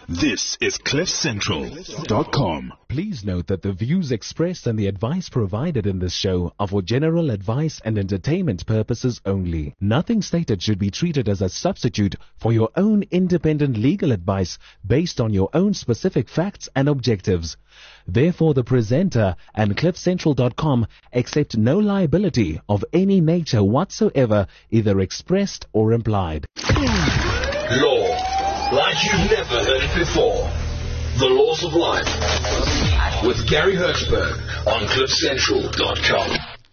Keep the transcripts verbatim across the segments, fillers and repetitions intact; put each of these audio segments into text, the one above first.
This is cliff central dot com. Please note that the views expressed and the advice provided in this show are for general advice and entertainment purposes only. Nothing stated should be treated as a substitute for your own independent legal advice based on your own specific facts and objectives. Therefore, the presenter and cliff central dot com accept no liability of any nature whatsoever, either expressed or implied. Law, like you've never heard it before. The Laws of Life with Gary Hertzberg on cliff central dot com.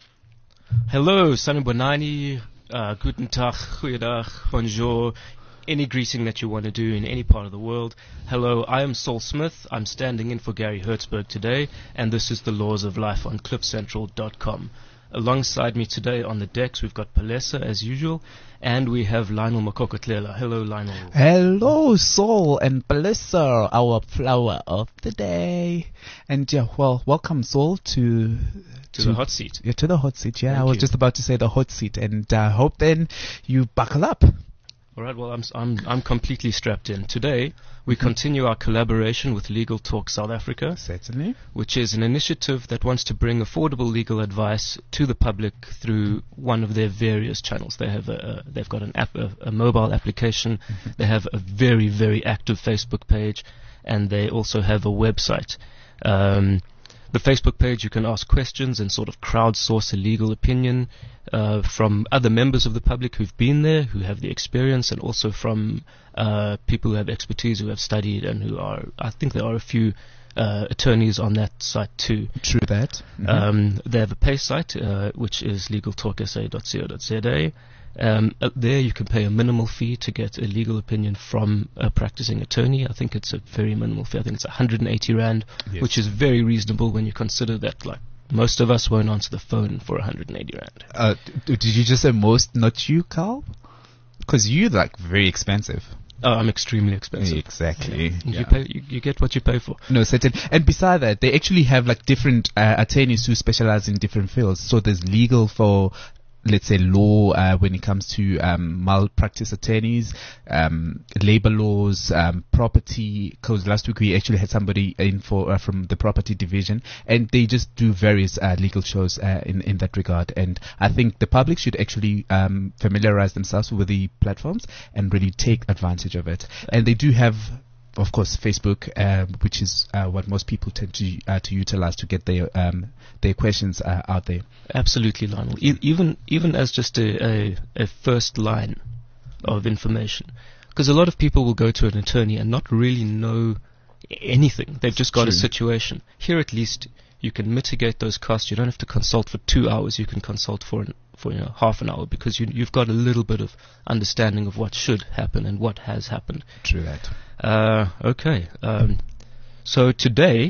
Hello, Sanibonani, uh, Guten Tag, Goeiedag, Bonjour, any greeting that you want to do in any part of the world. Hello, I am Saul Smith. I'm standing in for Gary Hertzberg today, and this is The Laws of Life on cliff central dot com. Alongside me today on the decks, we've got Palesa as usual, and we have Lionel Makokotlela. Hello, Lionel. Hello, Saul and Palesa, our flower of the day. And yeah, well, welcome, Saul, to... To, to the hot seat. Yeah, to the hot seat, yeah. Thank I was you. just about to say the hot seat, and I uh, hope then you buckle up. All right, well, I'm I'm I'm completely strapped in. Today, we mm-hmm. continue our collaboration with Legal Talk South Africa. Certainly. Which is an initiative that wants to bring affordable legal advice to the public through one of their various channels. They have a, a they've got an app, a, a mobile application. Mm-hmm. They have a very, very active Facebook page, and they also have a website. Um, The Facebook page, you can ask questions and sort of crowdsource a legal opinion uh, from other members of the public who've been there, who have the experience, and also from uh, people who have expertise, who have studied, and who are, I think there are a few uh, attorneys on that site too. True that. Mm-hmm. Um, they have a pay site, uh, which is legal talk s a dot co dot z a. Um, uh, there you can pay a minimal fee to get a legal opinion from a practicing attorney. I think it's a very minimal fee. I think it's one hundred eighty rand, yes. Which is very reasonable when you consider that, like, most of us won't answer the phone for one hundred eighty rand. Uh, d- did you just say most, not you, Carl? Because you're, like, very expensive. Oh, I'm extremely expensive. Exactly. Yeah. Yeah. You pay, you, you get what you pay for. No, certain. And beside that, they actually have, like, different uh, attorneys who specialize in different fields. So there's legal for, let's say, law uh, when it comes to um, malpractice attorneys, um, labor laws, um, property. Because last week we actually had somebody in for uh, from the property division, and they just do various uh, legal shows uh, in in that regard. And I think the public should actually um, familiarize themselves with the platforms and really take advantage of it. And they do have, of course, Facebook, uh, which is uh, what most people tend to uh, to utilize to get their um, their questions uh, out there. Absolutely, Lionel. E- even even as just a, a, a first line of information, because a lot of people will go to an attorney and not really know anything. They've just got True. a situation. Here, at least, you can mitigate those costs. You don't have to consult for two hours. You can consult for an, for you know half an hour, because you, you've got a little bit of understanding of what should happen and what has happened. True that. Uh, okay. Um, so today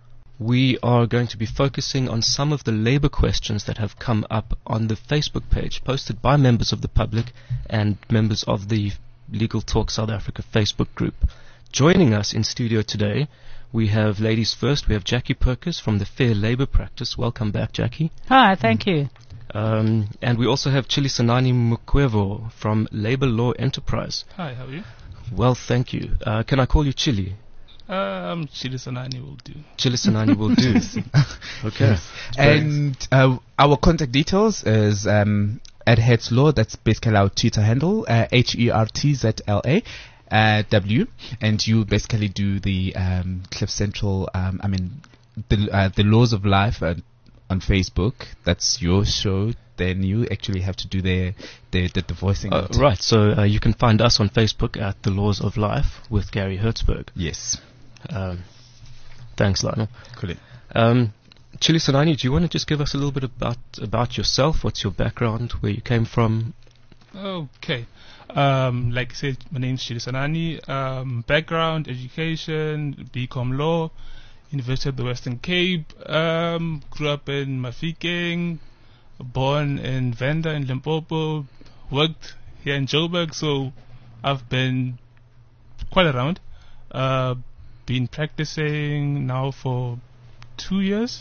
we are going to be focusing on some of the labor questions that have come up on the Facebook page posted by members of the public and members of the Legal Talk South Africa Facebook group. Joining us in studio today, we have, ladies first, we have Jackie Perkins from the Fair Labor Practice. Welcome back, Jackie. Hi, thank you. Um, and we also have Chilisanani Mukwevo from Labor Law Enterprise. Hi, how are you? Well, thank you. Uh, can I call you Chili? Um, Chilisanani will do. Chilisanani will do. Okay. Yes. And uh, our contact details is um, at Hertz Law. That's basically our Twitter handle, uh, H E R T Z L A. Uh, W, and you basically do the um, Cliff Central, um, I mean, the uh, the Laws of Life uh, on Facebook. That's your show. Then you actually have to do the the, the, the voicing. Uh, right, so uh, you can find us on Facebook at The Laws of Life with Gary Hertzberg. Yes. Um, thanks, Lionel. Cool. Um, Chilisanani, do you want to just give us a little bit about about yourself? What's your background? Where you came from? Okay. Um, like I said, my name is Chilisanani. Um, background, education, B Com Law, University of the Western Cape. Um, grew up in Mafikeng, born in Venda in Limpopo, worked here in Joburg, so I've been quite around. Uh, been practicing now for two years.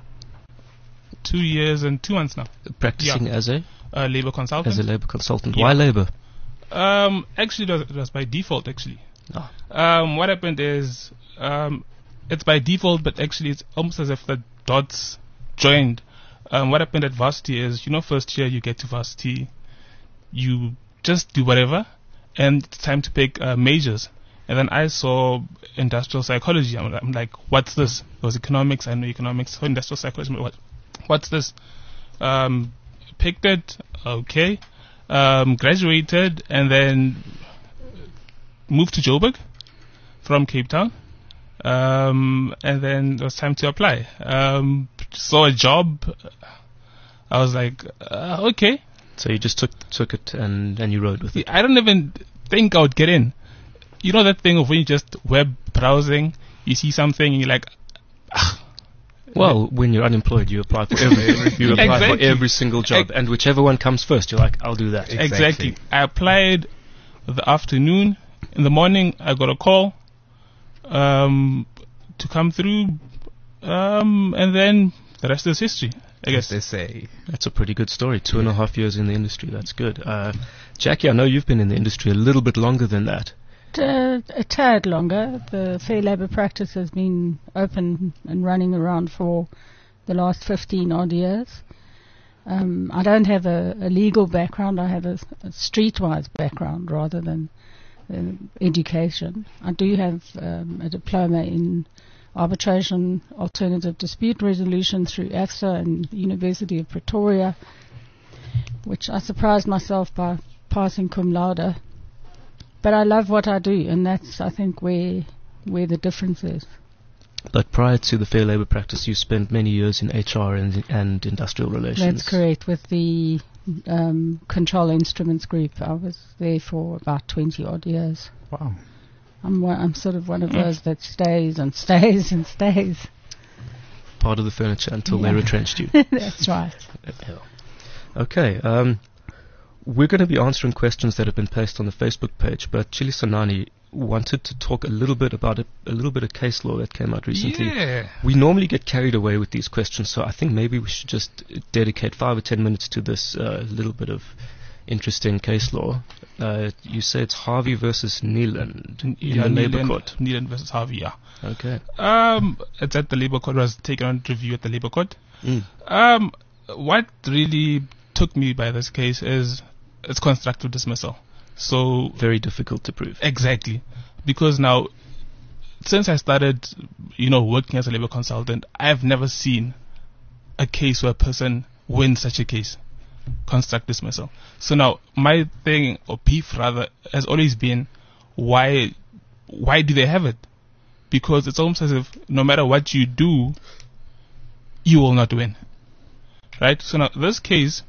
Two years and two months now. Practicing yeah. as a? Uh, labor consultant. As a labor consultant. Yeah. Why labor? Um, actually, it was, it was by default, actually. Ah. Um, what happened is, um, it's by default, but actually it's almost as if the dots joined. Um, what happened at varsity is, you know, first year you get to varsity, you just do whatever, and it's time to pick uh, majors. And then I saw industrial psychology. I'm, I'm like, what's this? It was economics. I know economics. So industrial psychology. What, what's this? Um, picked it. Okay. Um, graduated and then moved to Joburg from Cape Town. Um, and then it was time to apply. Um, saw a job. I was like, uh, okay. So you just took took it and, and you rode with it. I don't even think I would get in. You know that thing of when you just web browsing, you see something and you're like, ah. Well, when you're unemployed, you apply for every, you apply Exactly. for every single job, and whichever one comes first, you're like, I'll do that. Exactly. I applied the afternoon. In the morning, I got a call um, to come through, um, and then the rest is history, I guess. They say. That's a pretty good story. Two and a half years in the industry. That's good. Uh, Jackie, I know you've been in the industry a little bit longer than that. Uh, a tad longer. The fair labour practice has been open and running around for the last fifteen odd years. Um, I don't have a, a legal background. I have a, a streetwise background rather than uh, education. I do have um, a diploma in arbitration, alternative dispute resolution through A F S A and the University of Pretoria, which I surprised myself by passing cum laude. But I love what I do, and that's, I think, where where the difference is. But prior to the fair labour practice, you spent many years in H R and, and industrial relations. That's correct. With the um, Control Instruments Group, I was there for about twenty odd years. Wow. I'm one, I'm sort of one of those that stays and stays and stays. Part of the furniture until Yeah. they retrenched you. That's right. Yeah. Okay. Um, we're going to be answering questions that have been placed on the Facebook page, but Chili Sanani wanted to talk a little bit about a, a little bit of case law that came out recently. Yeah. We normally get carried away with these questions, so I think maybe we should just dedicate five or ten minutes to this uh, little bit of interesting case law. Uh, you say it's Harvey versus Neeland in Yeah, the Labour Neeland- Court. Neeland versus Harvey, yeah. Okay. Um, it's at the Labour Court. It was taken on review at the Labour Court. Mm. Um, what really took me by this case is it's constructive dismissal. So Very difficult to prove. exactly, because now, since I started, you know, working as a labor consultant, I've never seen a case where a person wins such a case, construct dismissal. So now, my thing, or beef rather, has always been, why, why do they have it? Because it's almost as if no matter what you do, you will not win. Right? So now, this case,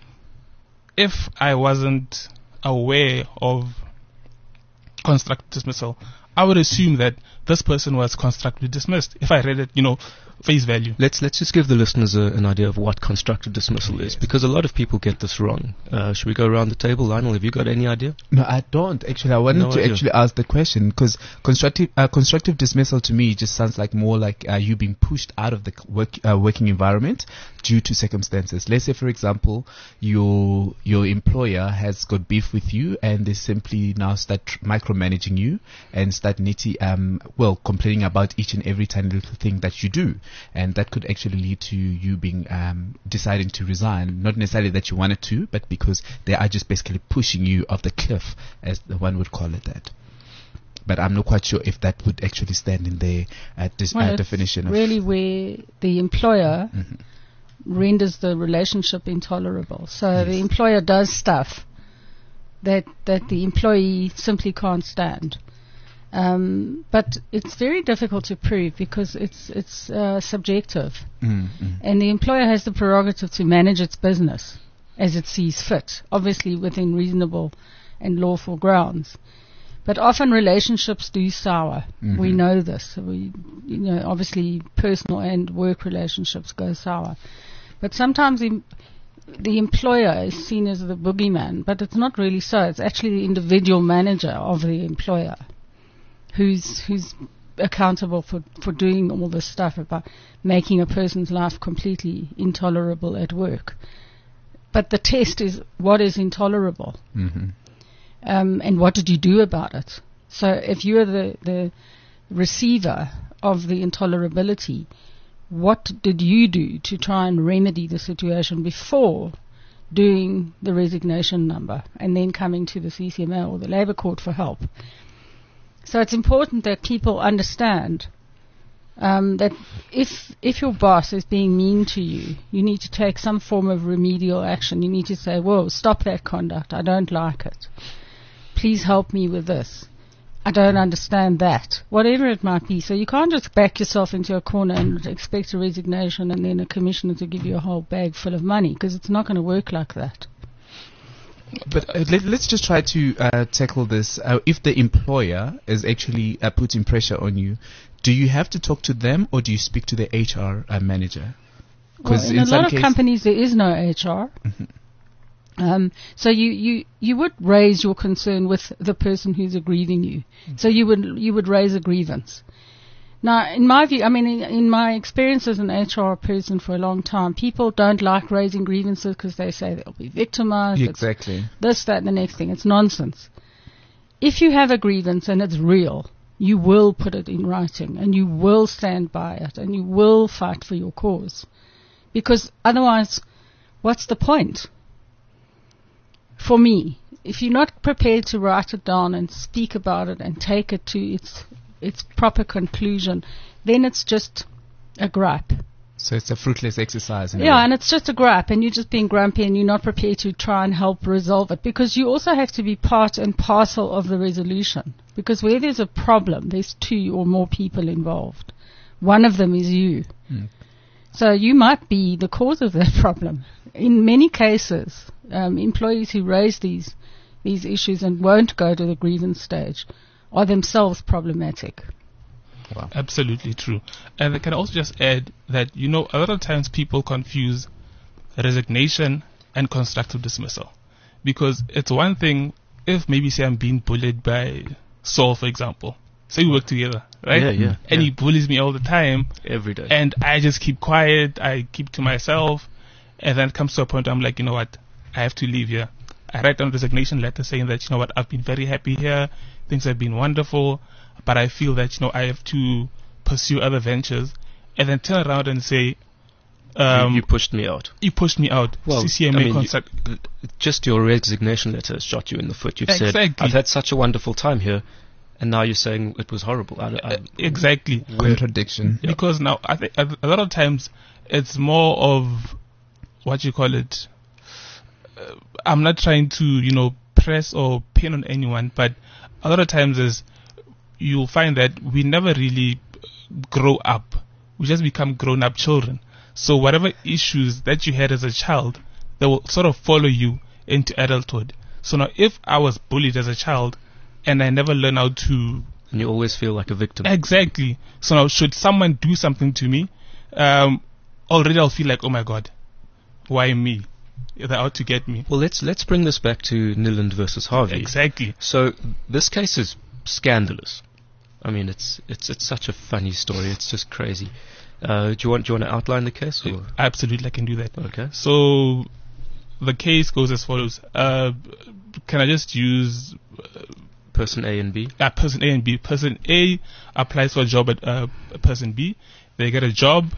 if I wasn't aware of constructive dismissal, I would assume that this person was constructively dismissed. If I read it, you know, face value. Let's let's just give the listeners a, an idea of what constructive dismissal is, because a lot of people get this wrong. Uh, should we go around the table? Lionel, have you got any idea? No, I don't. Actually, I wanted No to idea. actually ask the question because constructive uh, constructive dismissal to me just sounds like more like uh, you being pushed out of the c- work uh, working environment due to circumstances. Let's say, for example, your your employer has got beef with you, and they simply now start tr- micromanaging you and start nitty um well complaining about each and every tiny little thing that you do, and that could actually lead to you being um deciding to resign. Not necessarily that you wanted to, but because they are just basically pushing you off the cliff, as the one would call it that. But I'm not quite sure if that would actually stand in the uh, dis- Well, uh, it's definition of. really where the employer Mhm. renders the relationship intolerable. So the employer does stuff that that the employee simply can't stand. Um, but it's very difficult to prove because it's it's uh, subjective, Mm, mm. and the employer has the prerogative to manage its business as it sees fit, obviously within reasonable and lawful grounds. But often relationships do sour. Mhm. We know this. We, you know, obviously personal and work relationships go sour. But sometimes the, the employer is seen as the boogeyman, but it's not really so. It's actually the individual manager of the employer who's who's accountable for, for doing all this stuff about making a person's life completely intolerable at work. But the test is what is intolerable. Mhm. Um, and what did you do about it? So if you're the, the receiver of the intolerability, what did you do to try and remedy the situation before doing the resignation number and then coming to the C C M A or the Labour Court for help? So it's important that people understand um, that if if your boss is being mean to you, you need to take some form of remedial action. You need to say, whoa, stop that conduct. I don't like it. Please help me with this. I don't understand that. Whatever it might be. So you can't just back yourself into a corner and expect a resignation and then a commissioner to give you a whole bag full of money, because it's not going to work like that. But uh, let, let's just try to uh, tackle this. Uh, if the employer is actually uh, putting pressure on you, do you have to talk to them or do you speak to the H R uh, manager? Well, in, in a lot of companies there is no H R. Mm-hmm. Um, so you, you, you would raise your concern with the person who's aggrieving you. Mm-hmm. So you would you would raise a grievance. Now, in my view, I mean, in, in my experience as an H R person for a long time, people don't like raising grievances because they say they'll be victimized. Exactly. This, that, and the next thing. It's nonsense. If you have a grievance and it's real, you will put it in writing and you will stand by it and you will fight for your cause. Because otherwise, what's the point? For me, if you're not prepared to write it down and speak about it and take it to its its proper conclusion, then it's just a gripe. So it's a fruitless exercise. In yeah, and it's just a gripe, and you're just being grumpy and you're not prepared to try and help resolve it, because you also have to be part and parcel of the resolution. Because where there's a problem, there's two or more people involved. One of them is you. Mm. So you might be the cause of that problem. In many cases, um, employees who raise these these issues and won't go to the grievance stage are themselves problematic. Wow. Absolutely true. And I can also just add that, you know, a lot of times people confuse resignation and constructive dismissal. Because it's one thing if maybe say I'm being bullied by Saul, for example. Say we work together, right? Yeah, yeah. And yeah. he bullies me all the time. Every day. And I just keep quiet. I keep to myself. And then it comes to a point where I'm like, you know what? I have to leave here. I write down a resignation letter saying that, you know what, I've been very happy here. Things have been wonderful. But I feel that, you know, I have to pursue other ventures. And then turn around and say, um, you, you pushed me out. You pushed me out. Well, C C M A I mean, concept. you, just your resignation letter has shot you in the foot. You've exactly. said, I've had such a wonderful time here. And now you're saying it was horrible. I, I, exactly. Contradiction. Yeah. Because now, I think a lot of times it's more of, what you call it, uh, I'm not trying to, you know, press or pin on anyone, but a lot of times is you'll find that we never really grow up. We just become grown-up children. So whatever issues that you had as a child, they will sort of follow you into adulthood. So now if I was bullied as a child and I never learn how to... And you always feel like a victim. Exactly. So now should someone do something to me, um, already I'll feel like, oh my God, why me? They're out to get me. Well, let's let's bring this back to Niland versus Harvey. Exactly. So this case is scandalous. I mean, it's it's it's such a funny story. It's just crazy. Uh, do you want do you want to outline the case? Or? Absolutely, I can do that. Okay. So the case goes as follows. Uh, can I just use uh, person A and B? Uh, person A and B. Person A applies for a job at uh, person B. They get a job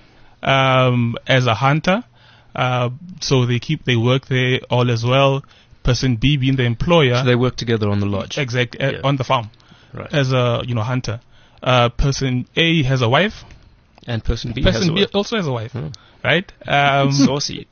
um, as a hunter. Uh, so they keep they work there all as well. Person B being the employer. So they work together on the lodge. Exactly, yeah. uh, on the farm. Right. As a you know hunter. Uh, person A has a wife. And person B person has a B wife. also has a wife. Oh. Right? Um, Saucy.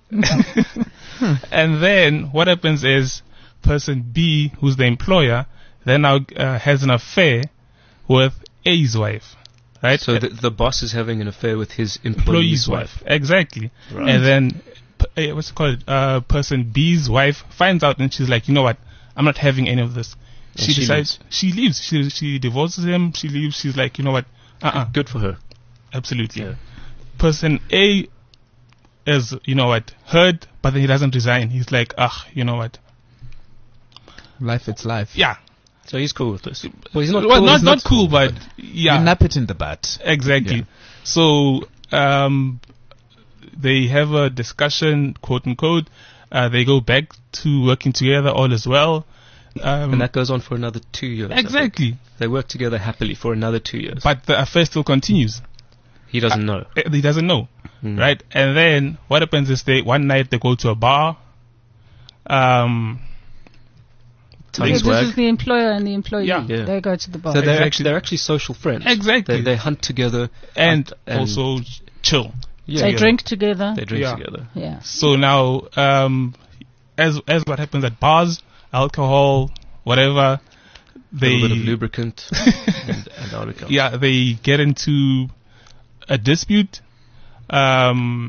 And then what happens is person B, who's the employer, then now uh, has an affair with A's wife. Right? So the, the boss is having an affair with his employee's, employee's wife. wife. Exactly. Right. And then, p- uh, what's it called? Uh, person B's wife finds out and she's like, you know what? I'm not having any of this. She, she decides, leaves. she leaves. She, she divorces him. She leaves. She's like, you know what? Uh-uh. Good for her. Absolutely. Yeah. Person A is, you know what, hurt, but then he doesn't resign. He's like, ah, you know what? Life, it's life. Yeah. So he's cool with this. Well, he's not well, cool. not, He's not not cool, cool, but, yeah. You nap it in the butt. Exactly. Yeah. So, um, they have a discussion, quote unquote. Uh, they go back to working together, all as well. Um, And that goes on for another two years. I think. exactly. They work together happily for another two years. But the affair still continues. he doesn't know. Uh, He doesn't know, Mm. right? And then what happens is they one night they go to a bar. Um, Tony So this Swag. is the employer and the employee. Yeah. Yeah. They go to the bar. So they're Exactly. actually they're actually social friends. Exactly. They, they hunt together and, and- also ch- chill. Yeah, they yeah. drink together. They drink Yeah. together. yeah. So now, um, as as what happens at bars, alcohol, whatever, A they little bit of lubricant and, and alcohol. yeah they get into a dispute. Um,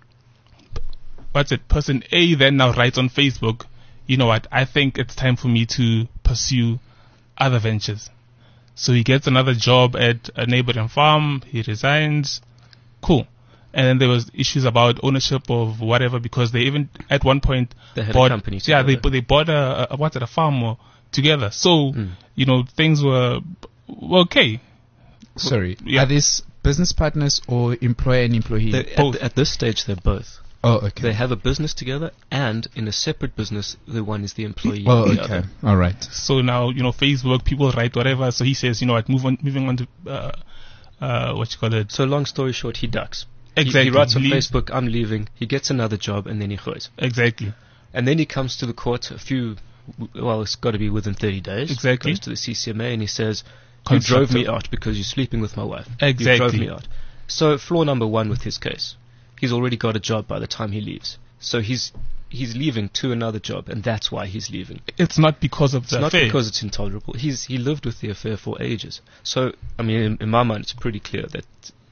what's it? Person A then now writes on Facebook, you know what? I think it's time for me to pursue other ventures. So he gets another job at a neighboring farm. He resigns. Cool. And then there was issues about ownership of whatever because they even at one point They had a bought company yeah they together. they bought a, a what's it a farm or together. So Mm. you know things were, were okay. Sorry. Yeah. Are these business partners or employer and employee? They- at, Both. th- at this stage, they're both. oh, okay. They have a business together, and in a separate business, the one is the employee. oh, of the okay. other. All right. So now, you know, Facebook, people write whatever. So he says, you know what, move on, moving on to, uh, uh, what you call it. So long story short, he ducks. He- Exactly. He, writes on Leave- Facebook, I'm leaving. He gets another job, and then he goes. Exactly. And then he comes to the court a few, well, it's got to be within thirty days. Exactly. Goes to the C C M A and he says, you drove me Constructive. out because you're sleeping with my wife. Exactly. You drove me out. So flaw number one with his case. He's already got a job by the time he leaves. So he's he's leaving to another job, and that's why he's leaving. It's not because of It's the not affair. because it's intolerable. He's he lived with the affair for ages. So I mean, in, in my mind, it's pretty clear that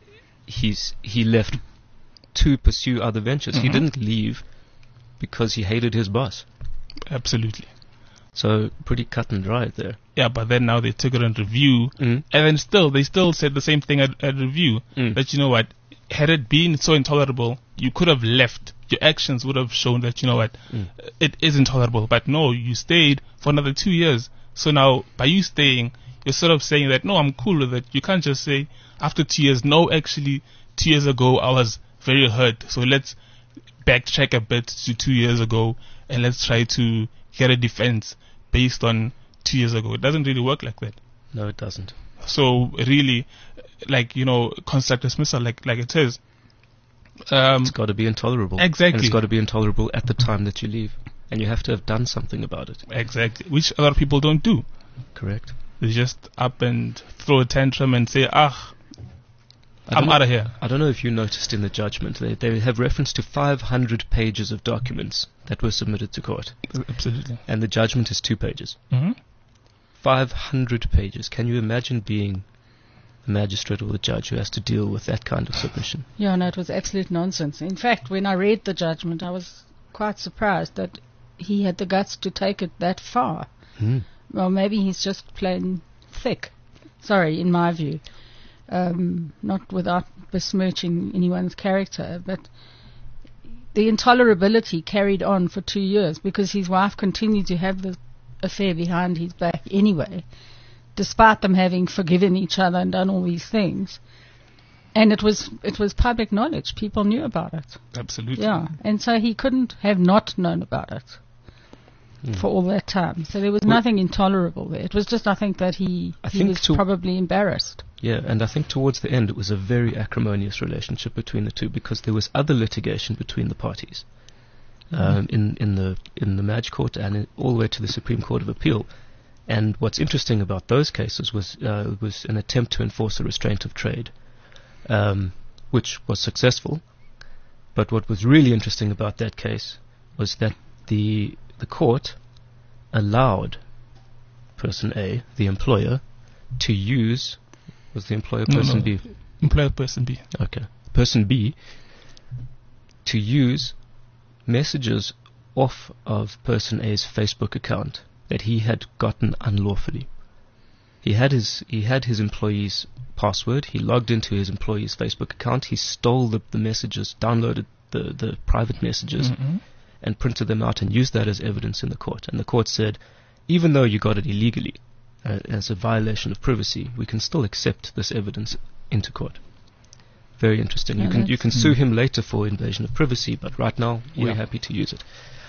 he's he left to pursue other ventures. He Mhm. didn't leave because he hated his boss. Absolutely. So pretty cut and dry there. Yeah, but then now they took it on review. Mm. And then still, they still said the same thing at, at review. Mm. That, you know what, had it been so intolerable, you could have left. Your actions would have shown that, you know what, Mm. it is intolerable. But no, you stayed for another two years. So now, by you staying, you're sort of saying that, no, I'm cool with it. You can't just say, after two years, no, actually, two years ago, I was very hurt. So let's backtrack a bit to two years ago and let's try to get a defense based on two years ago. It doesn't really work like that. No, it doesn't. So really, like, you know, constructive dismissal, like like it says. Um, It's got to be intolerable. Exactly. And it's got to be intolerable at the time that you leave. And you have to have done something about it. exactly, which a lot of people don't do. Correct. They just up and throw a tantrum and say, ah, I don't I'm know- out of here. I don't know if you noticed in the judgment, they, they have reference to five hundred pages of documents that were submitted to court. Absolutely. And the judgment is two pages. hmm five hundred pages. Can you imagine being the magistrate or the judge who has to deal with that kind of submission? Yeah, no, it was absolute nonsense. In fact, when I read the judgment, I was quite surprised that he had the guts to take it that far. Hmm. Well, maybe he's just plain thick. Sorry, in my view. Um, not without besmirching anyone's character, but the intolerability carried on for two years because his wife continued to have the affair behind his back anyway, despite them having forgiven each other and done all these things. And it was it was public knowledge. People knew about it. Absolutely. Yeah, and so he couldn't have not known about it Hmm. for all that time. So there was Well- nothing intolerable there. It was just, I think, that he, I he think was to- probably embarrassed. Yeah, and I think towards the end it was a very acrimonious relationship between the two because there was other litigation between the parties um, in in the in the Maj Court and in, all the way to the Supreme Court of Appeal. And what's interesting about those cases was uh, was an attempt to enforce a restraint of trade, um, which was successful. But what was really interesting about that case was that the the court allowed person A, the employer, to use was the employer No, person no. B? Employer person B. Okay. Person B to use messages off of person A's Facebook account that he had gotten unlawfully. He had his he had his employee's password. He logged into his employee's Facebook account. He stole the, the messages, downloaded the, the private messages, Mhm. and printed them out and used that as evidence in the court. And the court said, even though you got it illegally, uh, as a violation of privacy, we can still accept this evidence into court. Very interesting. Yeah, you can you that's- can sue him later for invasion of privacy, but right now we're Yeah. happy to use it.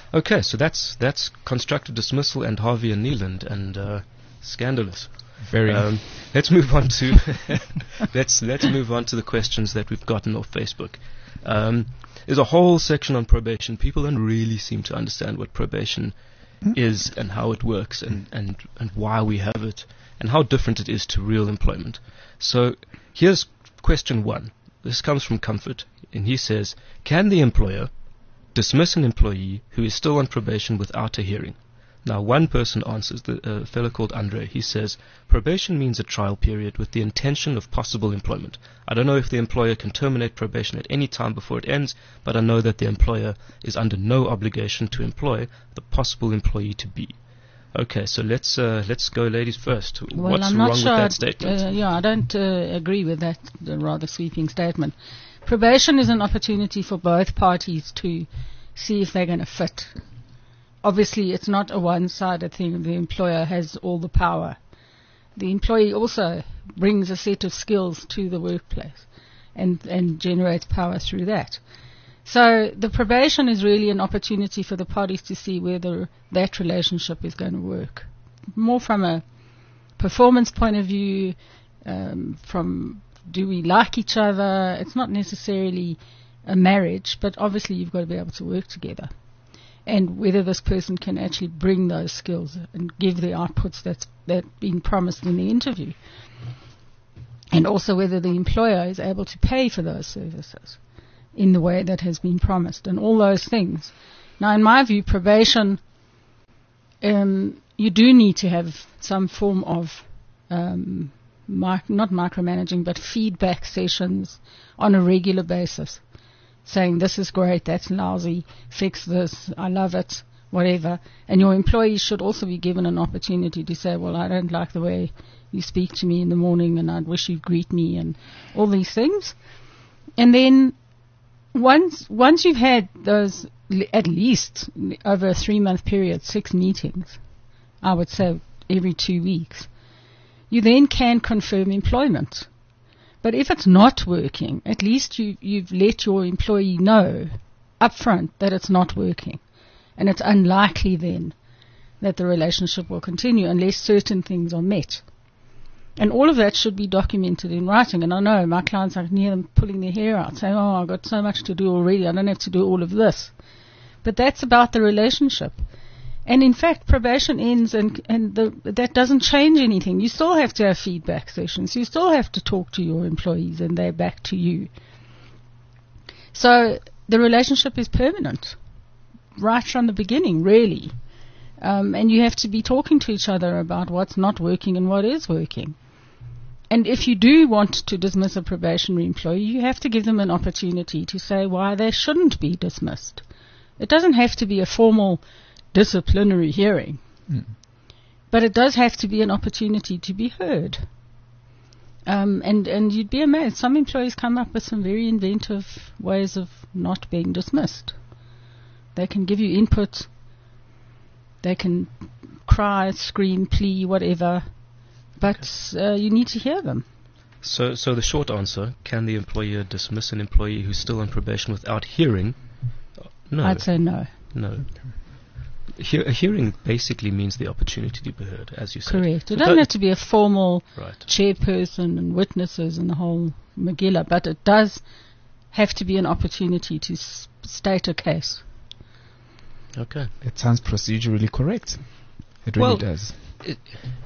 Okay, so that's that's constructive dismissal and Harvey and Neeland and uh, scandalous. Very. Um, let's move on to let's let's move on to the questions that we've gotten off Facebook. Um, there's a whole section on probation. People don't really seem to understand what probation is and how it works and, and, and why we have it and how different it is to real employment. So here's question one. This comes from Comfort, and he says, can the employer dismiss an employee who is still on probation without a hearing? Now, one person answers, the uh, fellow called Andre. He says, probation means a trial period with the intention of possible employment. I don't know if the employer can terminate probation at any time before it ends, but I know that the employer is under no obligation to employ the possible employee to be. Okay, so let's uh, let's go ladies first. Well, What's I'm wrong not with sure. that statement? Uh, yeah, I don't uh, agree with that uh, rather sweeping statement. Probation is an opportunity for both parties to see if they're going to fit. Obviously, it's not a one-sided thing. The employer has all the power. The employee also brings a set of skills to the workplace and, and generates power through that. So the probation is really an opportunity for the parties to see whether that relationship is going to work. More from a performance point of view, um, from do we like each other? It's not necessarily a marriage, but obviously you've got to be able to work together. And whether this person can actually bring those skills and give the outputs that's that been promised in the interview. And also whether the employer is able to pay for those services in the way that has been promised, and all those things. Now, in my view, probation, um, you do need to have some form of, um, mic- not micromanaging, but feedback sessions on a regular basis, saying this is great, that's lousy, fix this, I love it, whatever. And your employees should also be given an opportunity to say, well, I don't like the way you speak to me in the morning, and I'd wish you'd greet me, and all these things. And then Once once you've had those, at least over a three-month period, six meetings, I would say every two weeks, you then can confirm employment. But if it's not working, at least you, you've let your employee know up front that it's not working. And it's unlikely then that the relationship will continue unless certain things are met. And all of that should be documented in writing. And I know my clients, I can hear them pulling their hair out, saying, oh, I've got so much to do already, I don't have to do all of this. But that's about the relationship. And in fact, probation ends and, and the, that doesn't change anything. You still have to have feedback sessions. You still have to talk to your employees and they're back to you. So the relationship is permanent right from the beginning, really. Um, and you have to be talking to each other about what's not working and what is working. And if you do want to dismiss a probationary employee, you have to give them an opportunity to say why they shouldn't be dismissed. It doesn't have to be a formal disciplinary hearing, mm. but it does have to be an opportunity to be heard. Um, and, and you'd be amazed. Some employees come up with some very inventive ways of not being dismissed. They can give you input. They can cry, scream, plea, whatever. But uh, you need to hear them. So, so the short answer: can the employer dismiss an employee who's still on probation without hearing? No. I'd say no. No. He- a hearing basically means the opportunity to be heard, as you said. Correct. So It doesn't have to be a formal right. chairperson and witnesses and the whole Megillah, but it does have to be an opportunity to s- state a case. Okay. It sounds procedurally correct. It really well, does. It,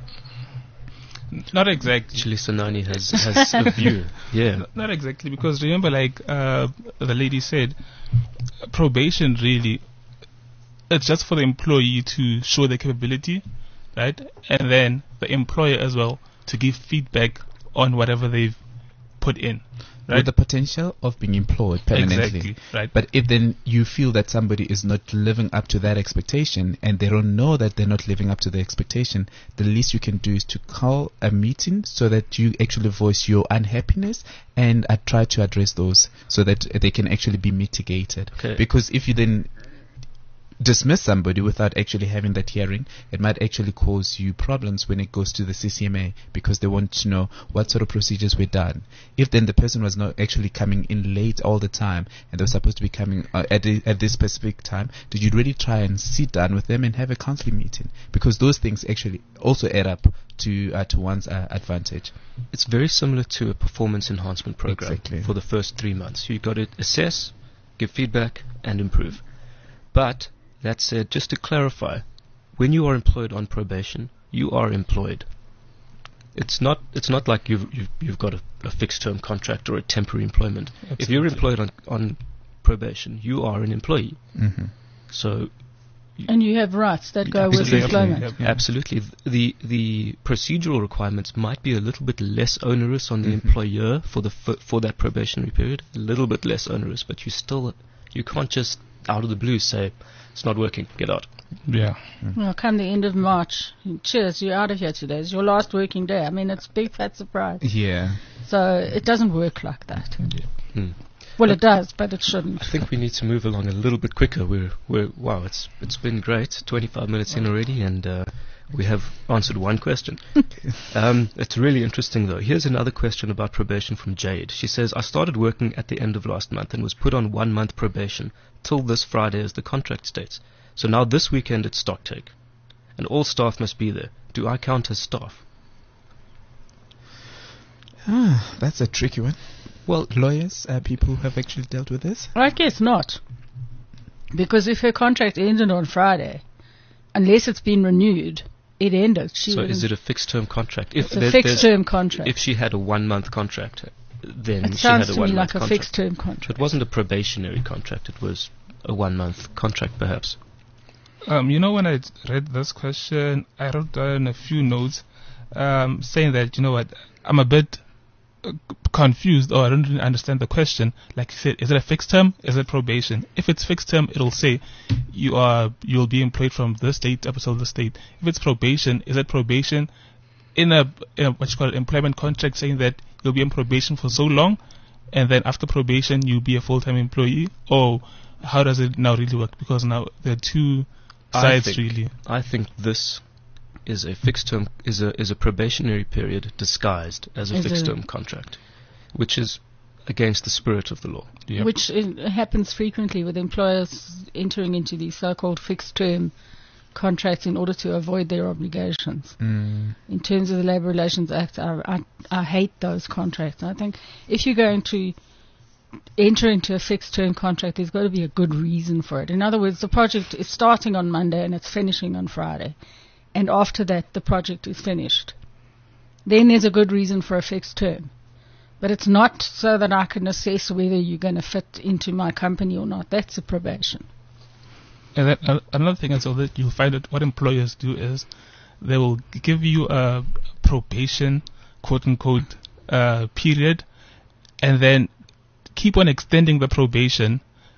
Not exactly. Actually, Sanani has, has a view. Yeah. Not exactly, because remember, like uh, the lady said, probation really, it's just for the employee to show their capability, right? And then the employer as well to give feedback on whatever they've put in. Right? With the potential of being employed permanently. Exactly, right. But if then you feel that somebody is not living up to that expectation and they don't know that they're not living up to the expectation, the least you can do is to call a meeting so that you actually voice your unhappiness and uh, try to address those so that they can actually be mitigated. Okay. Because if you then dismiss somebody without actually having that hearing, it might actually cause you problems when it goes to the C C M A, because they want to know what sort of procedures were done. If then the person was not actually coming in late all the time and they were supposed to be coming uh, at, the, at this specific time, did you really try and sit down with them and have a counseling meeting? Because those things actually also add up to uh, to one's uh, advantage. It's very similar to a performance enhancement program. Exactly. For the first three months. You've got to assess, give feedback, and improve. But that said, just to clarify, when you are employed on probation, you are employed. It's not it's not like you've you've, you've got a, a fixed term contract or a temporary employment. Absolutely. If you're employed on on probation, you are an employee. Mm-hmm. So And you have rights that go with Absolutely. employment. Yep. absolutely, th- the the procedural requirements might be a little bit less onerous on the Mhm. employer for the f- for that probationary period, a little bit less onerous, but you still you can't just out of the blue say it's not working, get out. Yeah. Well, come the end of March, cheers, you're out of here today. It's your last working day. I mean, it's a big fat surprise. Yeah. So it doesn't work like that. Hmm. Well, it does, but it shouldn't. I think we need to move along a little bit quicker. We're we're wow, it's it's been great. twenty-five minutes in already, and uh, we have answered one question. um, it's really interesting though. Here's another question about probation from Jade. She says, I started working at the end of last month and was put on one month probation till this Friday as the contract states. So now this weekend it's stock take, and all staff must be there. Do I count as staff? Ah, that's a tricky one. Well, Lawyers, uh, people who have actually dealt with this. I guess not. Because if her contract ended on Friday, unless it's been renewed, it ended. She so is wouldn't- it a fixed term contract? If It's a there- fixed there's- term contract. If she had a one month contract, then It she had sounds a to one me month like a contract. fixed term contract. It wasn't a probationary contract. It was a one month contract, perhaps. Um, you know, when I read this question, I wrote down a few notes um, saying that, you know what, I'm a bit uh, confused, or I don't really understand the question. Like you said, is it a fixed term? Is it probation? If it's fixed term, it'll say you are you'll be employed from this date up until this date. If it's probation, is it probation in a, in a what you call it, employment contract, saying that you'll be in probation for so long, and then after probation you'll be a full-time employee? Or how does it now really work? Because now there are two I sides think- really. I think this is a fixed term, is a is a probationary period disguised as a As a- fixed term contract, which is against the spirit of the law. Yep. Which uh, happens frequently with employers entering into these so-called fixed term contracts in order to avoid their obligations. Mm. In terms of the Labour Relations Act, I, I, I hate those contracts. I think if you're going to enter into a fixed term contract, there's got to be a good reason for it. In other words, the project is starting on Monday and it's finishing on Friday. And after that, the project is finished. Then there's a good reason for a fixed term. But it's not so that I can assess whether you're going to fit into my company or not. That's a probation. And then uh, another thing is that you'll find that what employers do is they will give you a probation, quote unquote, uh, period, and then keep on extending the probation,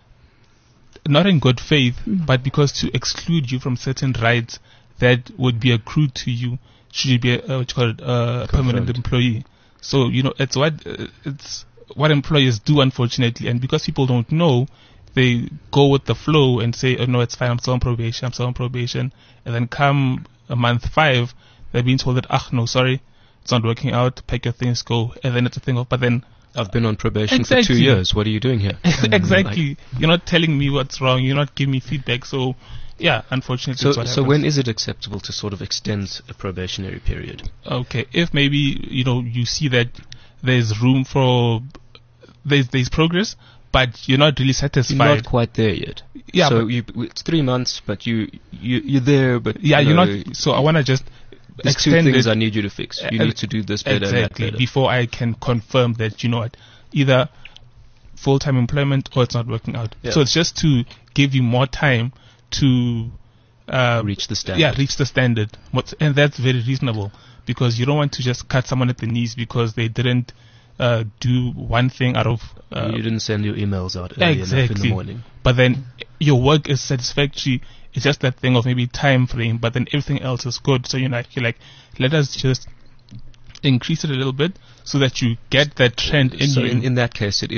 not in good faith, Mm. but because to exclude you from certain rights that would be accrued to you should you be a, uh, what you call it, uh, a permanent Confirmed. employee. So, you know, it's what uh, it's what employers do, unfortunately, and because people don't know, they go with the flow and say, oh no, it's fine, I'm still on probation, I'm still on probation, and then come a month five, they're being told that, ah, no, sorry, it's not working out, pack your things, go, and then it's a thing of, but then, I've been on probation for two Exactly. years. What are you doing here? exactly, you're not telling me what's wrong, you're not giving me feedback, so, yeah, unfortunately, So, that's what so happens. when is it acceptable to sort of extend a probationary period? Okay, if maybe, you know, you see that there's room for, there's, there's progress, but you're not really You're satisfied. not quite there yet. Yeah, So but- you, it's three months, but you, you you're there. But yeah, you you're know, not, so I want to just There's two extend things it. I need you to fix. You Uh, need to do this better and that Exactly, better. before I can confirm that, you know what, either full-time employment or it's not working out. Yeah. So it's just to give you more time to uh, Reach the standard. Yeah, reach the standard. What's, and that's very reasonable because you don't want to just cut someone at the knees because they didn't uh, do one thing out of. Uh, you didn't send your emails out early enough in exactly. the morning. But then your work is satisfactory. It's just that thing of maybe time frame, but then everything else is good. So you're like, you're like, let us just increase it a little bit so that you get that trend in so you. in, in that case, it is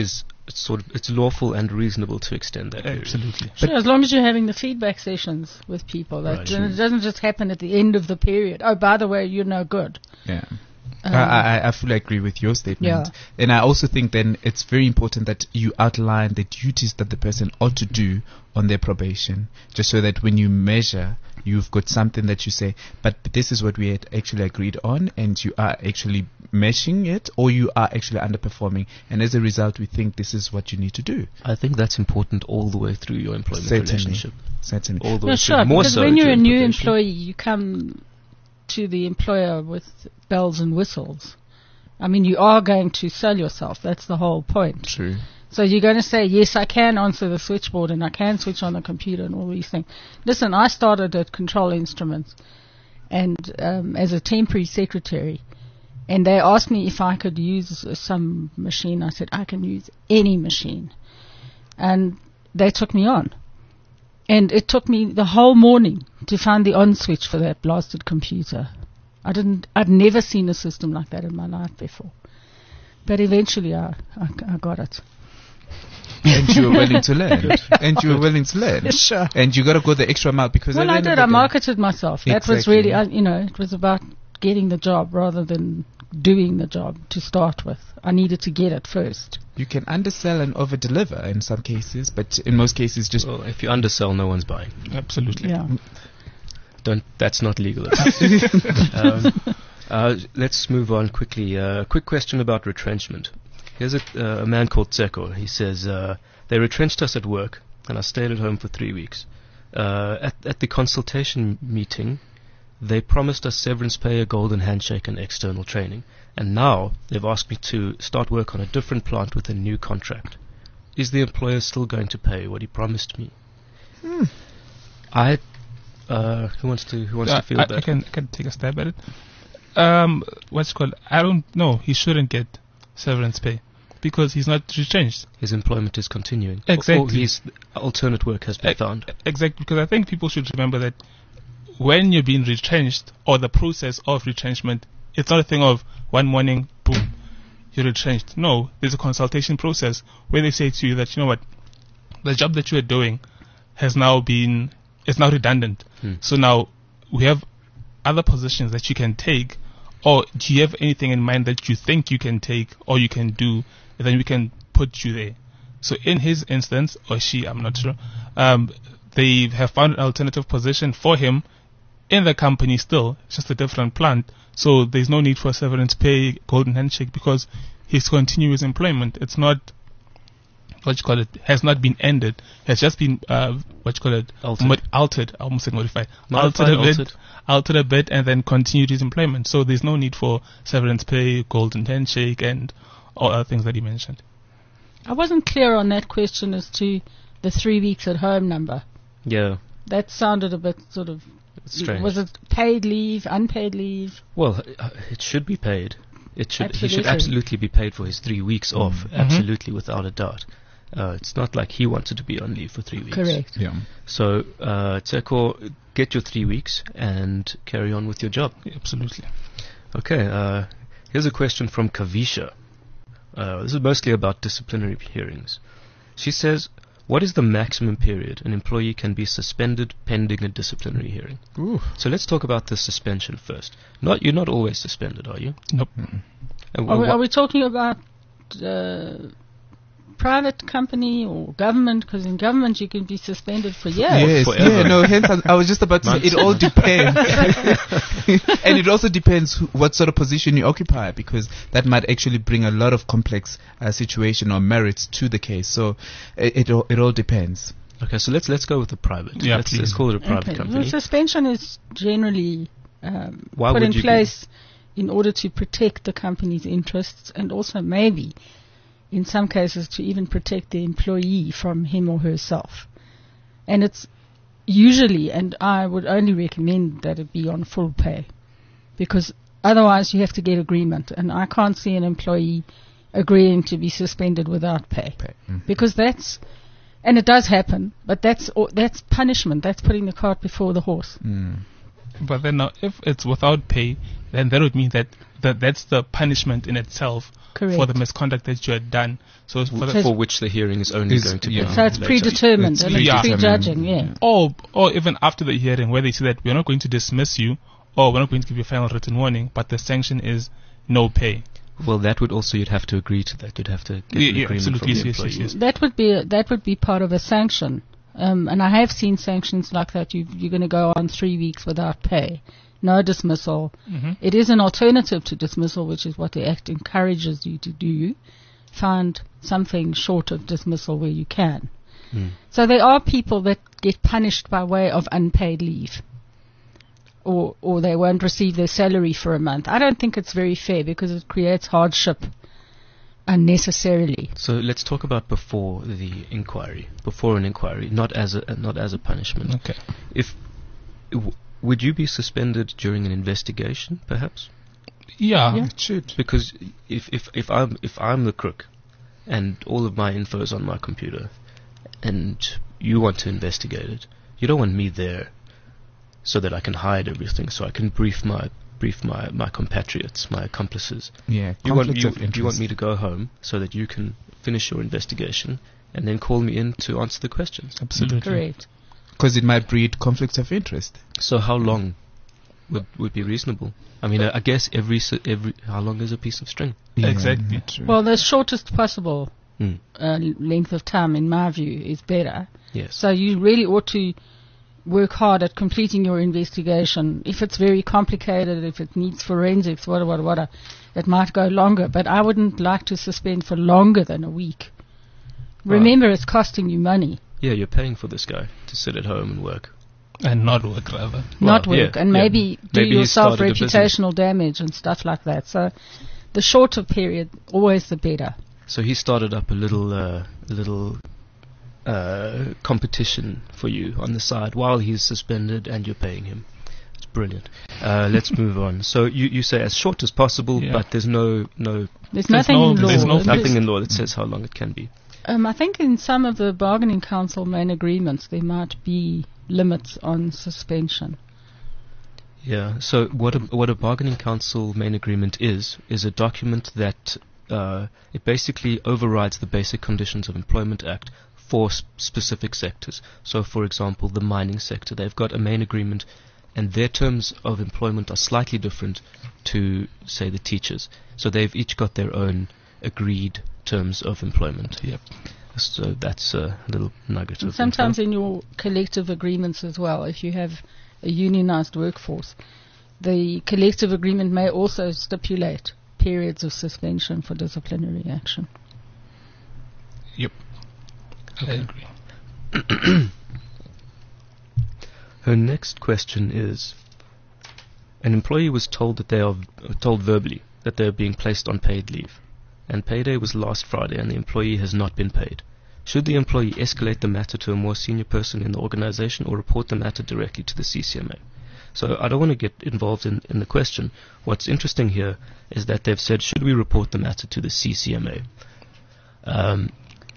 it's sort of it's lawful and reasonable to extend that period. Absolutely. Sure, as long as you're having the feedback sessions with people. That Right. then it doesn't just happen at the end of the period. Oh, by the way, you're no good. Yeah. Um, I, I, I fully agree with your statement. Yeah. And I also think then it's very important that you outline the duties that the person ought to do on their probation, just so that when you measure, you've got something that you say, but this is what we had actually agreed on, and you are actually meshing it, or you are actually underperforming, and as a result, we think this is what you need to do. I think that's important all the way through your employment Certainly. relationship. Certainly. All the No, way sure, through. More because so when you're a during new probation. employee, you come to the employer with bells and whistles. I mean, you are going to sell yourself. That's the whole point. True. So you're going to say, yes, I can answer the switchboard and I can switch on the computer and all these things. Listen, I started at Control Instruments and um, as a temporary secretary, and they asked me if I could use uh, some machine. I said, I can use any machine. And they took me on. And it took me the whole morning to find the on switch for that blasted computer. I didn't, I'd never seen a system like that in my life before. But eventually I, I, I got it. And you were willing to learn. And you were willing to learn. Sure. And you got to go the extra mile because. Well, at the I end of did. the I day- marketed myself. That was Exactly. really, I, you know, it was about getting the job rather than doing the job to start with. I needed to get it first. You can undersell and over-deliver in some cases, but in most cases, just Well, if you undersell, no one's buying. Absolutely. Yeah. Don't. That's not legal. um, uh, let's move on quickly. Uh, quick question about retrenchment. Here's a, uh, a man called Tseko. He says, uh, they retrenched us at work, and I stayed at home for three weeks. Uh, at, at the consultation meeting, they promised us severance pay, a golden handshake, and external training. And now they've asked me to start work on a different plant with a new contract. Is the employer still going to pay what he promised me? Hmm. I... Uh, who wants to who wants Uh, to feel I, that? I can I can take a stab at it. Um, what's it called? I don't know. He shouldn't get severance pay because he's not retrenched. His employment is continuing. Exactly. Or his alternate work has been Ex- found. Exactly, because I think people should remember that when you're being retrenched or the process of retrenchment, it's not a thing of one morning, boom, you're retrenched. No, there's a consultation process where they say to you that, you know what, the job that you are doing has now been, it's now redundant. Hmm. So now we have other positions that you can take, or do you have anything in mind that you think you can take or you can do, and then we can put you there. So in his instance, or she, I'm not sure, um, they have found an alternative position for him in the company still, it's just a different plant. So there's no need for severance pay, golden handshake, because his continuous employment, it's not, what you call it, has not been ended. It's just been, uh, what you call it, Altered. mod- altered. I almost said modified. Modified, altered a bit, altered. altered a bit, and then continued his employment. So there's no need for severance pay, golden handshake, and all other things that he mentioned. I wasn't clear on that question as to the three weeks at home number. Yeah, That sounded a bit sort of, it's strange. was it paid leave, unpaid leave? Well, uh, it should be paid. It should. He should Absolutely. absolutely be paid for his three weeks off. Mhm. Absolutely, without a doubt. Uh, it's not like he wanted to be on leave for three weeks. Correct. yeah. So, uh, Tseko, get your three weeks and carry on with your job. Absolutely. Okay, uh, here's a question from Kavisha. Uh, this is mostly about disciplinary hearings. She says, what is the maximum period an employee can be suspended pending a disciplinary hearing? Ooh. So let's talk about the suspension first. Not You're not always suspended, are you? Nope. And Are we, wha- are we talking about uh, private company or government? Because in government you can be suspended for years. Yes, forever. yeah, no, hence I, I was just about to say, Months it and all months. depends. And it also depends who, what sort of position you occupy, because that might actually bring a lot of complex uh, situation or merits to the case. So it, it, all, it all depends. Okay, so let's let's go with the private. Yeah, let's, please. let's call it a private Okay. company. Well, suspension is generally um, Why put would in you place in order to protect the company's interests and also maybe, in some cases, to even protect the employee from him or herself. And it's usually, and I would only recommend that it be on full pay, because otherwise you have to get agreement, and I can't see an employee agreeing to be suspended without pay. Because that's, and it does happen, but that's o- that's punishment. That's putting the cart before the horse. Mm. But then now, if it's without pay, then that would mean that, that that's the punishment in itself Correct. for the misconduct that you had done. So it's for the, For which the hearing is only Is- going to be. yeah. So it's later. predetermined It's and it's predetermined. prejudging, yeah. or or even after the hearing, where they say that we're not going to dismiss you, or we're not going to give you a final written warning, but the sanction is no pay. Well, that would also, you'd have to agree to that. You'd have to get Yeah, an yeah, agreement absolutely. from the Yes, yes, employee. yes, yes. That would be a, that would be part of a sanction, um, and I have seen sanctions like that. You, you're going to go on three weeks without pay, no dismissal. Mm-hmm. It is an alternative to dismissal, which is what the Act encourages you to do. Find something short of dismissal where you can. Mm. So there are people that get punished by way of unpaid leave, or or they won't receive their salary for a month. I don't think it's very fair because it creates hardship unnecessarily. So let's talk about before the inquiry, before an inquiry, not as a not as a punishment. Okay. If w- would you be suspended during an investigation, perhaps? Yeah. Yeah. It should. Because if if if I'm if I'm the crook, and all of my info is on my computer, and you want to investigate it, you don't want me there, so that I can hide everything, so I can brief my brief my, my compatriots, my accomplices. Yeah. You want conflicts you, of interest. you want me to go home so that you can finish your investigation and then call me in to answer the questions. Absolutely. Correct. Because it might breed conflicts of interest. So how long would would be reasonable? I mean, I, I guess every s- every how long is a piece of string? Exactly. True. Well, the shortest possible Mm. uh, length of time, in my view, is better. Yes. So you really ought to work hard at completing your investigation. If it's very complicated, if it needs forensics, what, what, what, it might go longer. But I wouldn't like to suspend for longer than a week. Remember, it's costing you money, Yeah, you're paying for this guy to sit at home and work. And not work, rather. not Well, work, yeah, and yeah. maybe do Maybe he yourself started a business. reputational damage and stuff like that. So the shorter period, always the better. So he started up a little uh, little uh, competition for you on the side while he's suspended and you're paying him. It's brilliant. Uh, let's move on. So you, you say as short as possible, Yeah. but there's no no There's, There's nothing no- in law. there's no There's- nothing in law that says how long it can be. Um, I think in some of the bargaining council main agreements there might be limits on suspension. Yeah. So what a, what a bargaining council main agreement is is a document that uh, it basically overrides the Basic Conditions of Employment Act for s- specific sectors. So, for example, the mining sector, they've got a main agreement, and their terms of employment are slightly different to, say, the teachers. So they've each got their own agreed terms of employment. Yep. So that's a little nugget And of sometimes info. in your collective agreements as well, if you have a unionized workforce, the collective agreement may also stipulate periods of suspension for disciplinary action. Yep. I agree. Her next question is: an employee was told that they are v- told verbally that they are being placed on paid leave, and payday was last Friday, and the employee has not been paid. Should the employee escalate the matter to a more senior person in the organization or report the matter directly to the C C M A? So I don't want to get involved in, in the question. What's interesting here is that they've said, should we report the matter to the C C M A? Um,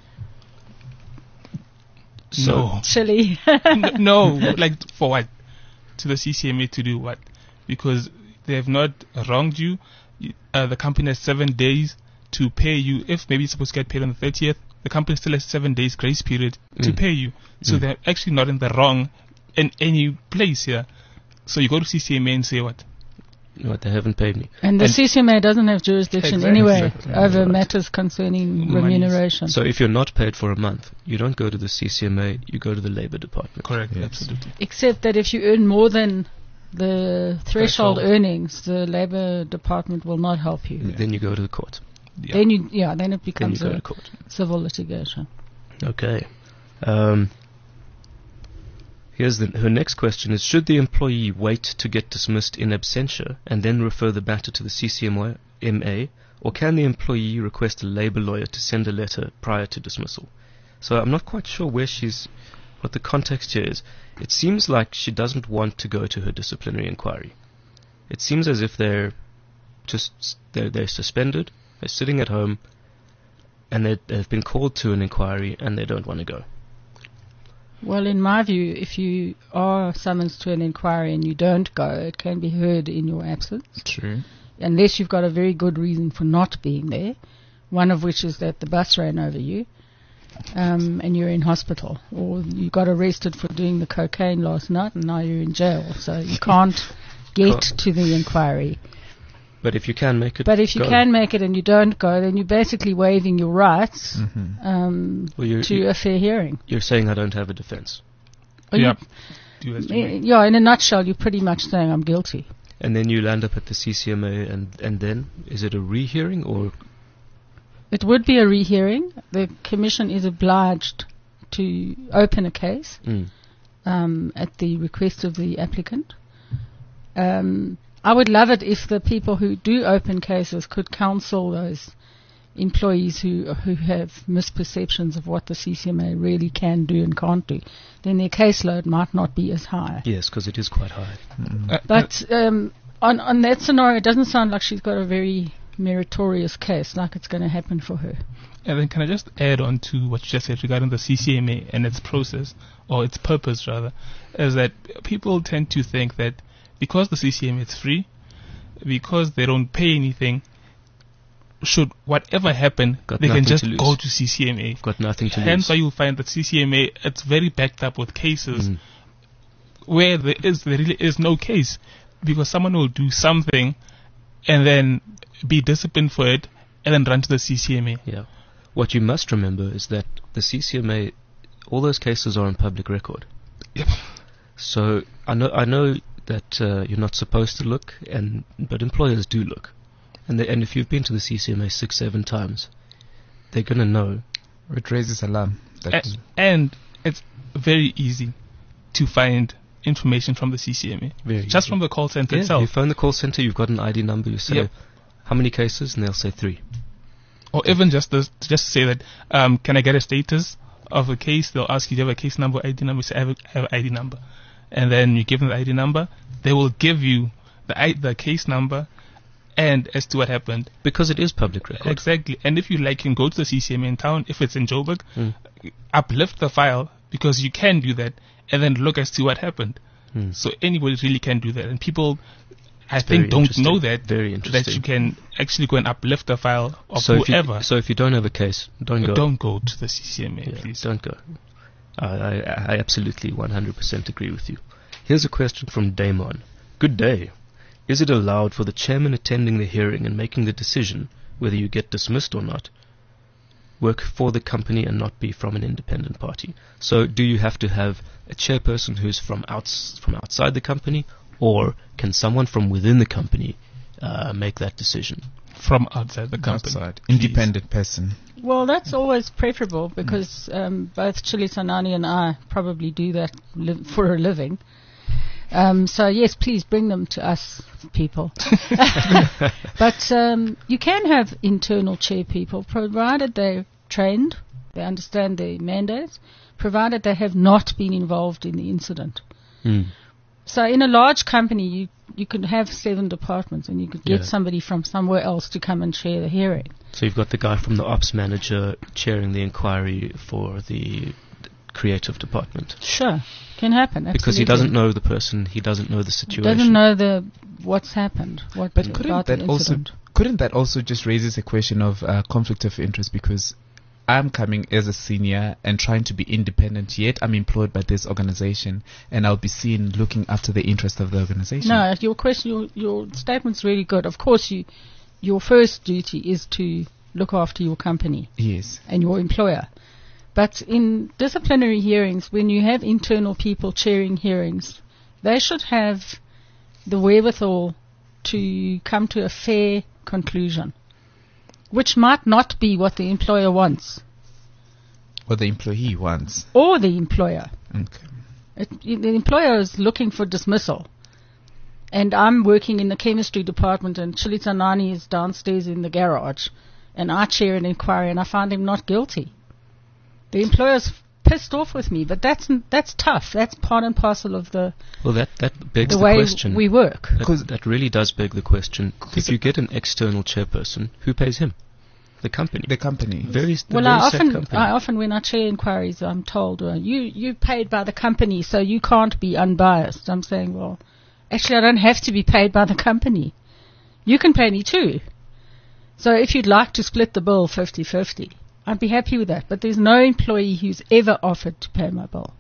so No. Chilly. N- no, like for what? To the C C M A to do what? Because they have not wronged you. You- Uh, the company has seven days to pay you. If maybe it's supposed to get paid on the thirtieth, the company still has seven days grace period to Mm. pay you. So Mm. they're actually not in the wrong in any place here. So you go to C C M A and say what? what, they haven't paid me. And the And- C C M A doesn't have jurisdiction Exactly. anyway Exactly. over Right. matters concerning Monies. remuneration. So if you're not paid for a month, you don't go to the C C M A, you go to the Labour Department. Correct. Yes. Absolutely. Except that if you earn more than the threshold, Threshold. earnings, the Labour Department will not help you. Then you go to the court. Yeah. Then you, yeah, then it Then you becomes go to a court. civil litigation. Okay. Um, here's the, her next question is: should the employee wait to get dismissed in absentia and then refer the matter to the C C M A, or can the employee request a labour lawyer to send a letter prior to dismissal? So I'm not quite sure where she's, what the context here is. It seems like she doesn't want to go to her disciplinary inquiry. It seems as if they're just they're, they're suspended, they're sitting at home, and they, they've been called to an inquiry and they don't want to go. Well, in my view, if you are summoned to an inquiry and you don't go, it can be heard in your absence. True. Unless you've got a very good reason for not being there, one of which is that the bus ran over you um, and you're in hospital, or you got arrested for doing the cocaine last night and now you're in jail, so you can't get to the inquiry. But if you can make it, But if you go. can make it and you don't go, then you're basically waiving your rights Mm-hmm. um, Well, you- to you- a fair hearing. You're saying I don't have a defense. Well, Yeah. you- Do as you may. yeah, in a nutshell, you're pretty much saying I'm guilty. And then you land up at the C C M A, and, and then is it a rehearing or It would be a rehearing. The Commission is obliged to open a case mm, um, at the request of the applicant. Um, I would love it if the people who do open cases could counsel those employees who who have misperceptions of what the C C M A really can do and can't do. Then their caseload might not be as high. yes, because it is quite high. Uh, But um, on on that scenario, it doesn't sound like she's got a very meritorious case, like it's going to happen for her. And then can I just add on to what you just said regarding the C C M A and its process, or its purpose rather, is that people tend to think that because the C C M A is free, because they don't pay anything, should whatever happen, Got they can nothing just to lose. go to C C M A. Got nothing to Hence lose. why you'll find that C C M A, it's very backed up with cases Mm. where there is there really is no case, because someone will do something and then be disciplined for it and then run to the C C M A. Yeah. What you must remember is that the C C M A, all those cases are on public record. Yep. So I know I know that uh, you're not supposed to look, and but employers do look, and they, and if you've been to the C C M A six seven times, they're gonna know. It raises alarm. That A- and it's very easy to find information from the C C M A. Very Just easy. from the call center Yeah, itself. you phone the call center, you've got an I D number, you say Yep. how many cases, and they'll say three. Or even just the, just say that, um, can I get a status of a case? They'll ask you, do you have a case number, I D number? You say, I have, a, I have an I D number. And then you give them the I D number. They will give you the I, the case number and as to what happened. Because it is public record. Exactly. And if you like, you can go to the C C M A in town, if it's in Joburg, Mm. uplift the file, because you can do that, and then look as to what happened. Mm. So anybody really can do that. And people, I It's very think, don't interesting. know that, Very that interesting. you can actually go and uplift the file of so whoever. If you, so if you don't have a case, don't go. Don't go to the C C M A, Yeah, please. don't go. I, I, I absolutely one hundred percent agree with you. Here's a question from Damon. Good day. Is it allowed for the chairman attending the hearing and making the decision whether you get dismissed or not, work for the company and not be from an independent party? So do you have to have a chairperson who's from outs from outside the company, or can someone from within the company uh, make that decision? From outside the company. outside. please. Independent person. Well, that's always preferable because um, both Chili Sanani and I probably do that li- for a living. Um, so yes, please bring them to us, people. But um, you can have internal chair people, provided they're trained, they understand the mandates, provided they have not been involved in the incident. Mm. So in a large company, you you could have seven departments, and you could get Yeah. somebody from somewhere else to come and chair the hearing. So you've got the guy from the ops manager chairing the inquiry for the creative department. Sure, can happen. Because he absolutely. doesn't know the person, he doesn't know the situation. Doesn't know the what's happened. What But couldn't about that the also incident. couldn't that also just raises a question of uh, conflict of interest, because I'm coming as a senior and trying to be independent, yet I'm employed by this organization, and I'll be seen looking after the interest of the organization. No, your question, your, your statement's really good. Of course, you, your first duty is to look after your company Yes. and your employer. But in disciplinary hearings, when you have internal people chairing hearings, they should have the wherewithal to come to a fair conclusion, which might not be what the employer wants, Or the employee wants. or the employer. Okay. It, the employer is looking for dismissal. And I'm working in the chemistry department, and Chili Sanani is downstairs in the garage, and I chair an inquiry, and I find him not guilty. The employer's pissed off with me, but that's n- that's tough. That's part and parcel of the Well, that, that begs the the, way question. we work. that, that really does beg the question. If you get an external chairperson, who pays him? The company. The company. Very, the Well, very I set often, company. I often, when I chair inquiries, I'm told, uh, you, you paid by the company, so you can't be unbiased. I'm saying, well, actually, I don't have to be paid by the company. You can pay me too. So if you'd like to split the bill fifty-fifty, I'd be happy with that. But there's no employee who's ever offered to pay my bill.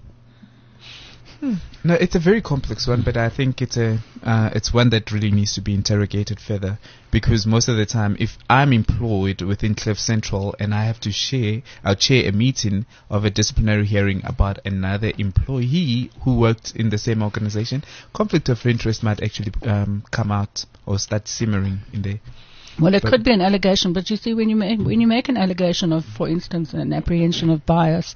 Hmm. No, it's a very complex one, but I think it's a uh, it's one that really needs to be interrogated further, because most of the time, if I'm employed within Cliff Central and I have to share, I'll chair a meeting of a disciplinary hearing about another employee who worked in the same organization, conflict of interest might actually um, come out or start simmering in there. Well, it But- could be an allegation, but you see, when you make when you make an allegation of, for instance, an apprehension of bias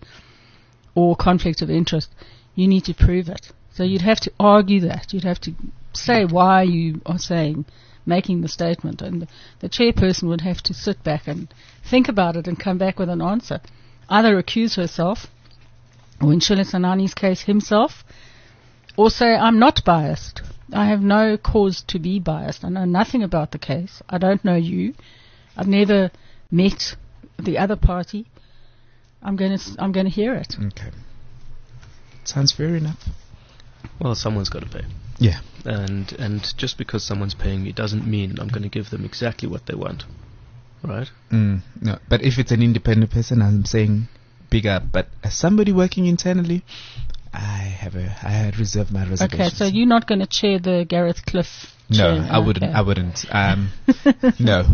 or conflict of interest, you need to prove it. So you'd have to argue that. You'd have to say why you are saying, making the statement, and the, the chairperson would have to sit back and think about it and come back with an answer. Either accuse herself, or in Shila Sanani's case, himself, or say, I'm not biased. I have no cause to be biased. I know nothing about the case. I don't know you. I've never met the other party. I'm going to I'm going to hear it. Okay. Sounds fair enough. Well, someone's got to pay. Yeah. And and just because someone's paying me doesn't mean I'm going to give them exactly what they want. Right? Mm, no, but if it's an independent person, I'm saying big up. But as somebody working internally, I have a I reserve my reservations. Okay, so you're not going to chair the Gareth Cliff No, chair? I wouldn't. Okay. I wouldn't. Um, no,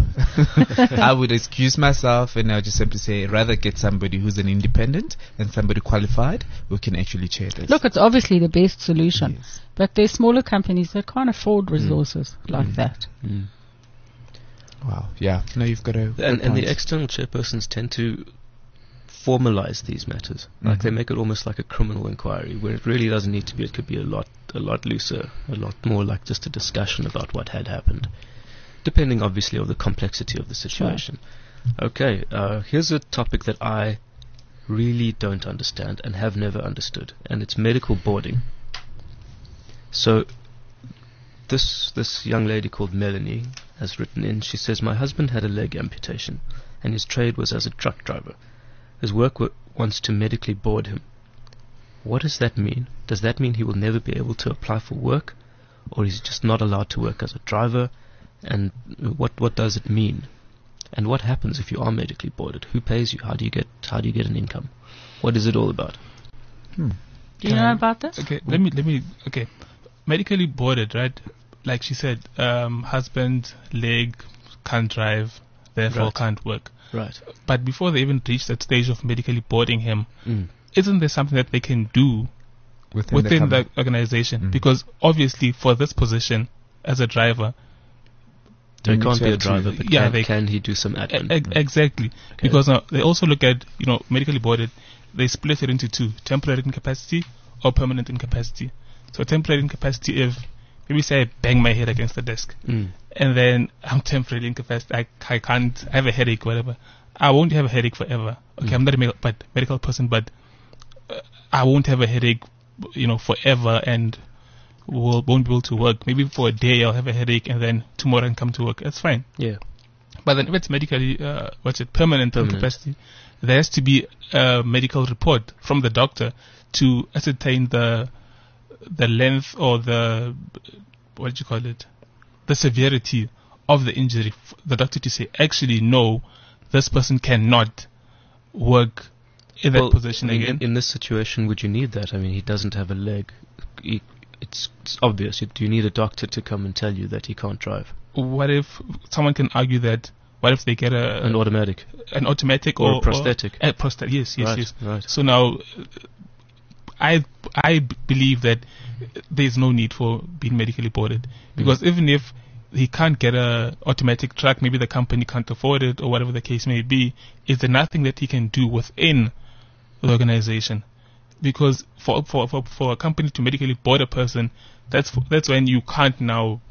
I would excuse myself, and I'll just simply say, rather get somebody who's an independent and somebody qualified who can actually chair this. Look, it's obviously the best solution, Yes. but there's smaller companies that can't afford resources like Mm. that. Mm. Wow. Yeah. No, you've got a. And, good and the point. external chairpersons tend to formalize these matters. Like Mhm. they make it almost like a criminal inquiry, where it really doesn't need to be. It could be a lot, a lot looser, a lot more like just a discussion about what had happened, depending obviously on the complexity of the situation. Okay, uh, here's a topic that I really don't understand and have never understood, and it's medical boarding. So this this young lady called Melanie has written in. She says, my husband had a leg amputation and his trade was as a truck driver. His work w- wants to medically board him. What does that mean? Does that mean he will never be able to apply for work, or is he just not allowed to work as a driver? And what what does it mean? And what happens if you are medically boarded? Who pays you? How do you get how do you get an income? What is it all about? Hmm. Do you know about this? Okay, let me let me. Okay, medically boarded, right? Like she said, um, husband leg can't drive, therefore Right. can't work. Right. But before they even reach that stage of medically boarding him, Mm. isn't there something that they can do Within, within the, the organization? Mm. Because obviously, for this position as a driver, So he You can't be a have to- driver, but yeah, can, they- can he do some e- admin? e- exactly. Because uh, they also look at, you know, medically boarded. They split it into two: temporary incapacity or permanent incapacity. So temporary incapacity, if maybe say I bang my head against the desk, Mm. and then I'm temporarily incapacitated. I, I can't. I have a headache, whatever. I won't have a headache forever. Okay, Mm. I'm not a medical, but medical person, but uh, I won't have a headache, you know, forever, and will won't be able to work. Maybe for a day I'll have a headache, and then tomorrow I can come to work. That's fine. Yeah. But then if it's medically, uh, what's it, permanent, Permanent. incapacity, there has to be a medical report from the doctor to ascertain the the length or the, what do you call it, the severity of the injury. F- The doctor to say, actually, no, this person cannot work in that Well, position I mean, again. In, in this situation, would you need that? I mean, he doesn't have a leg. He, it's, it's obvious. Do you need a doctor to come and tell you that he can't drive? What if someone can argue that? What if they get a An automatic. an automatic Or or, a prosthetic. Or a prosthetic, yes, yes, right, yes. right. So now, uh, I I b- believe that there is no need for being medically boarded, because even if he can't get a automatic truck, maybe the company can't afford it, or whatever the case may be, is there nothing that he can do within the organization? Because for for for, for a company to medically board a person, that's f- that's when you can't now.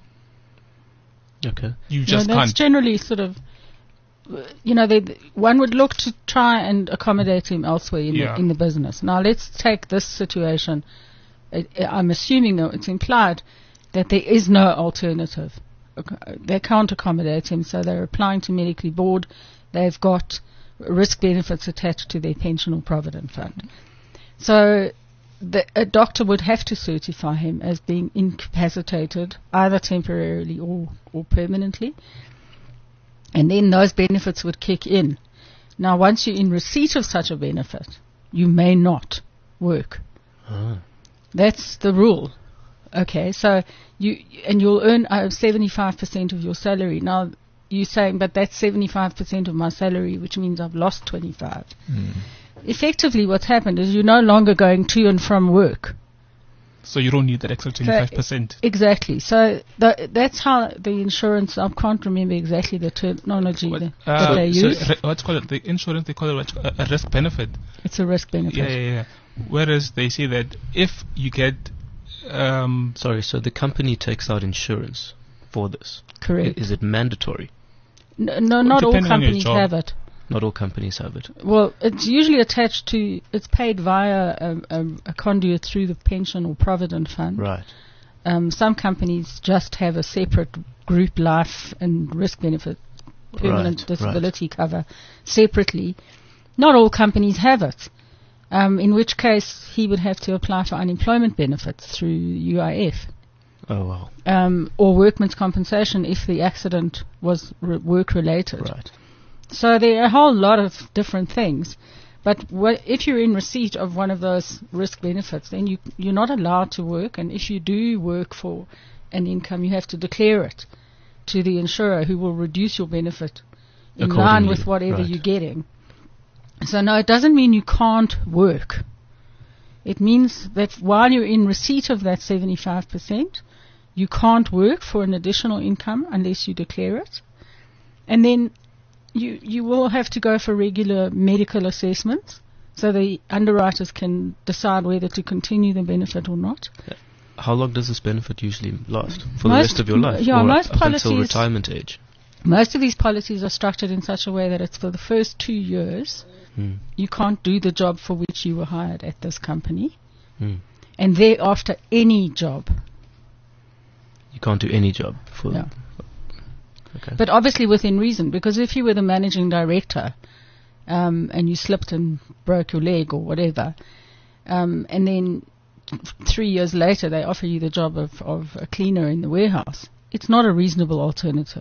Okay. You No, just that's can't. generally sort of, uh, you know, they, one would look to try and accommodate him elsewhere in, Yeah. the, in the business. Now, let's take this situation. It, I'm assuming, though, it's implied that there is no alternative. Okay, they can't accommodate him, so they're applying to medically board. they've got risk benefits attached to their pension or provident fund. So the, a doctor would have to certify him as being incapacitated either temporarily or, or permanently, and then those benefits would kick in. Now, once you're in receipt of such a benefit, you may not work. Ah. That's the rule. Okay, so you and you'll earn uh, seventy-five percent of your salary. Now, you're saying, but that's seventy-five percent of my salary, which means I've lost twenty-five. Mm. Effectively, what's happened is you're no longer going to and from work. So you don't need that extra twenty-five percent. So, exactly. So the, that's how the insurance, I can't remember exactly the terminology What, that, uh, that they so use. re- what's called it? The insurance, they call it what, a, a risk benefit. It's a risk benefit. Yeah, yeah, yeah. Whereas they say that if you get, um, Sorry, so the company takes out insurance for this. Correct. I- Is it mandatory? No, no not all depending on your companies job. have it. Not all companies have it. Well, it's usually attached to, it's paid via a, a, a conduit through the pension or provident fund. Right. Um, some companies just have a separate group life and risk benefit, permanent Right, disability cover separately. Not all companies have it, um, in which case he would have to apply for unemployment benefits through U I F. Oh, wow. Um, or workman's compensation if the accident was re- work-related. Right. So there are a whole lot of different things. But wh- if you're in receipt of one of those risk benefits, then you, you're not allowed to work. And if you do work for an income, you have to declare it to the insurer, who will reduce your benefit in line Accordingly, with whatever right. you're getting. So no, it doesn't mean you can't work. It means that while you're in receipt of that seventy-five percent, you can't work for an additional income unless you declare it. And then you you will have to go for regular medical assessments, so the underwriters can decide whether to continue the benefit or not. How long does this benefit usually last? For Most- the rest of your life? yeah, or most up, up until policies- retirement age? Most of these policies are structured in such a way that it's for the first two years. Hmm. You can't do the job for which you were hired at this company. Hmm. And thereafter, any job. You can't do any job for. Yeah. Okay. But obviously within reason, because if you were the managing director um, and you slipped and broke your leg or whatever, um, and then th- three years later they offer you the job of, of a cleaner in the warehouse, it's not a reasonable alternative.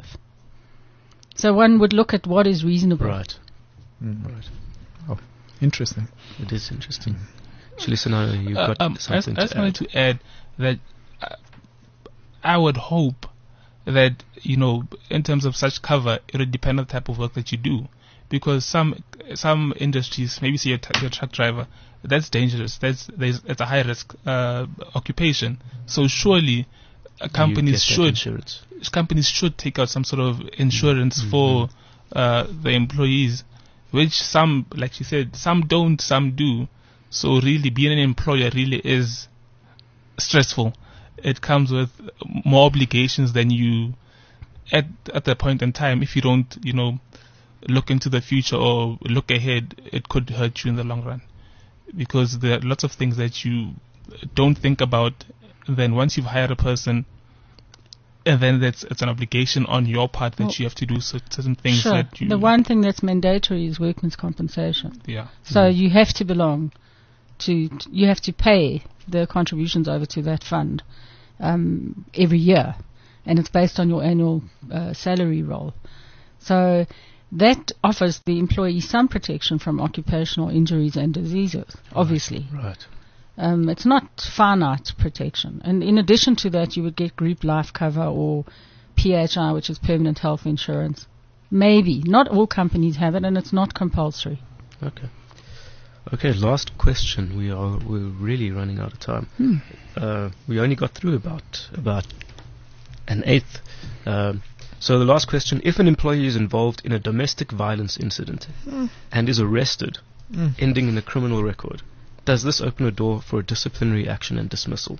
So one would look at what is reasonable. Right. Mm. Right. Oh, interesting. It is interesting. Shulisana, you've Uh, got um, I, something I just to wanted add. to add that uh, I would hope that, you know, in terms of such cover, it would depend on the type of work that you do. Because some some industries, maybe say you're, t- you're a truck driver, that's dangerous. That's there's it's a high risk uh, occupation. So surely uh, companies You get that should insurance. companies should take out some sort of insurance Mm-hmm. for uh, the employees, which some, like you said, some don't, some do. So really, being an employer really is stressful. It comes with more obligations than you at at the point in time. If you don't, you know, look into the future or look ahead, it could hurt you in the long run, because there are lots of things that you don't think about. Then once you've hired a person, and then that's it's an obligation on your part that Well, you have to do cer- certain things Sure. that you. The one thing that's mandatory is workman's compensation. Yeah. So you have to belong to, t- you have to pay the contributions over to that fund um, every year, and it's based on your annual uh, salary roll. So that offers the employee some protection from occupational injuries and diseases, obviously. Right. Um, it's not finite protection. And in addition to that, you would get group life cover or P H I, which is permanent health insurance. Maybe. Not all companies have it, and it's not compulsory. Okay. Okay, last question. We are we're really running out of time. Hmm. Uh, we only got through about about an eighth. Um, so the last question: if an employee is involved in a domestic violence incident Mm. and is arrested, Mm. ending in a criminal record, does this open a door for a disciplinary action and dismissal?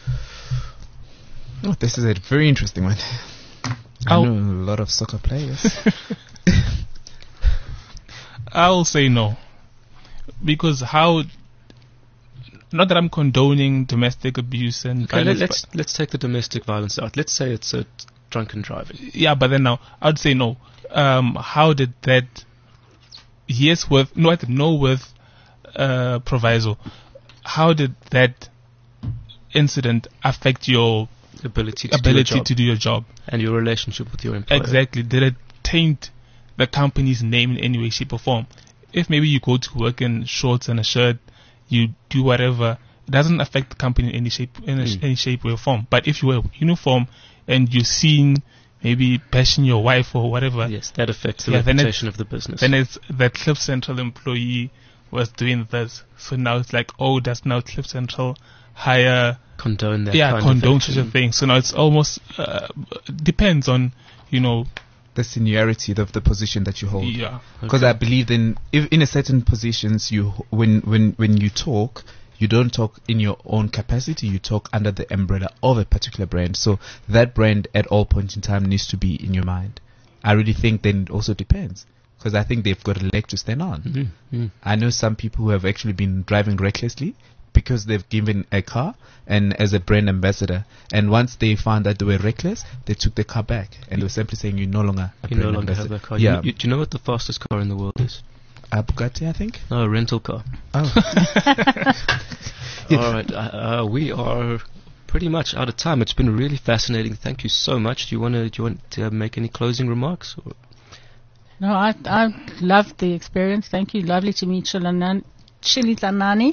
Oh, this is a very interesting one. I I'll- know a lot of soccer players. I'll say no, because how? Not that I'm condoning domestic abuse and Okay, let, violence, let's let's take the domestic violence out. Let's say it's a drunken driving. but- yeah, but then now I'd say no. Um, how did that yes with no, no with uh, proviso. How did that incident affect your ability to ability do your job to do your job and your relationship with your employer? Exactly. Did it taint the company's name in any way, shape, or form? If maybe you go to work in shorts and a shirt, you do whatever, it doesn't affect the company in any shape, in a, Mm. any shape or form. But if you wear uniform and you're seen maybe bashing your wife or whatever, Yes, that affects the Yeah, then reputation of the business. then it's the Cliff Central employee was doing this. So now it's like, oh, does now Cliff Central hire, condone that yeah, kind condone of such a action. thing. So now it's almost, uh, depends on, you know, The seniority of the position that you hold. yeah. Because Okay. I believe in if in a certain positions you when when when you talk, you don't talk in your own capacity. You talk under the umbrella of a particular brand. So that brand at all points in time needs to be in your mind. I really think then it also depends, because I think they've got a leg to stand on. Mm, mm. I know some people who have actually been driving recklessly because they've given a car and as a brand ambassador, and once they found that they were reckless, they took the car back and they were simply saying you're no longer a You brand no longer have ambassador. that car. Yeah, You, you, do you know what the fastest car in the world is? a Bugatti, I think. No, a rental car. Oh, All right, uh, uh, we are pretty much out of time. It's been really fascinating. Thank you so much. Do you want to do you want to make any closing remarks? Or? No, I I loved the experience. Thank you. Lovely to meet Chilanan- Chilitanani.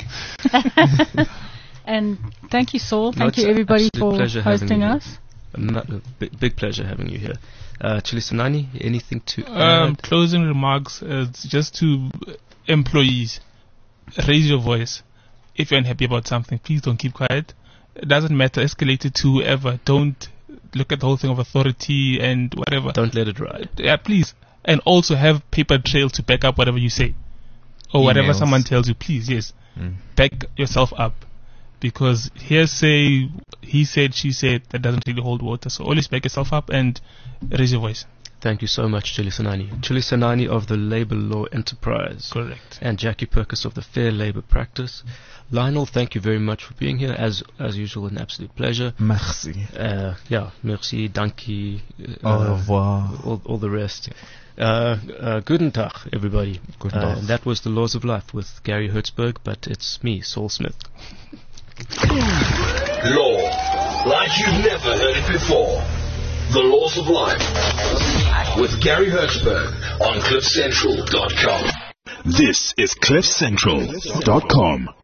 And thank you, Saul. No, Thank it's you, an everybody, absolute for pleasure having hosting you here. us. A ma- a big, big pleasure having you here. Uh, Chilisanani, anything to Um, add? closing remarks is just to employees, raise your voice. If you're unhappy about something, please don't keep quiet. It doesn't matter, escalate it to whoever. Don't look at the whole thing of authority and whatever. Don't let it ride. Yeah, please. And also have paper trail to back up whatever you say. Or whatever Emails. someone tells you, please, yes. Mm. Back yourself up. Because hearsay, he said, she said, that doesn't really hold water. So always back yourself up and raise your voice. Thank you so much, Chilisanani. Chilisanani of the Labour Law Enterprise. Correct. And Jackie Perkis of the Fair Labour Practice. Lionel, thank you very much for being here. As as usual, an absolute pleasure. Merci. Uh, yeah, merci, danke, uh, Au revoir. all, all the rest. Uh, uh, guten Tag, everybody. Guten Uh, Tag. that was The Laws of Life with Gary Hertzberg, but it's me, Saul Smith. Law, like you've never heard it before. The Laws of Life with Gary Hertzberg on cliff central dot com. This is cliff central dot com.